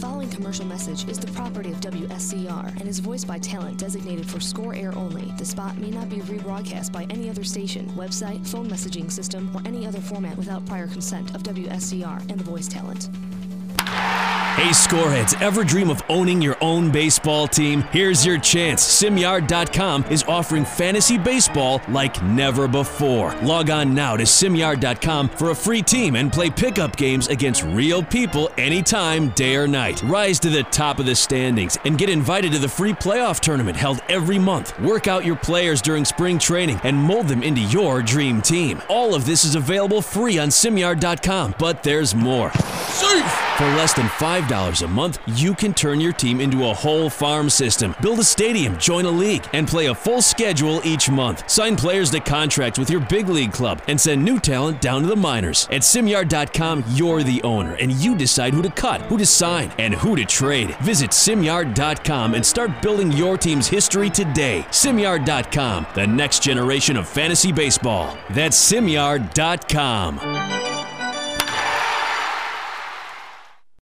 following commercial message is the property of WSCR and is voiced by talent designated for score air only. The spot may not be rebroadcast by any other station, website, phone messaging system, or any other format without prior consent of WSCR and the voice talent. Hey, Scoreheads, ever dream of owning your own baseball team? Here's your chance. SimYard.com is offering fantasy baseball like never before. Log on now to SimYard.com for a free team and play pickup games against real people anytime, day or night. Rise to the top of the standings and get invited to the free playoff tournament held every month. Work out your players during spring training and mold them into your dream team. All of this is available free on SimYard.com, but there's more. Safe! For less than $5 a month, you can turn your team into a whole farm system, build a stadium, join a league, and play a full schedule each month. Sign players to contracts with your big league club and send new talent down to the minors. At SimYard.com, you're the owner, and you decide who to cut, who to sign, and who to trade. Visit SimYard.com and start building your team's history today. SimYard.com, the next generation of fantasy baseball. That's SimYard.com.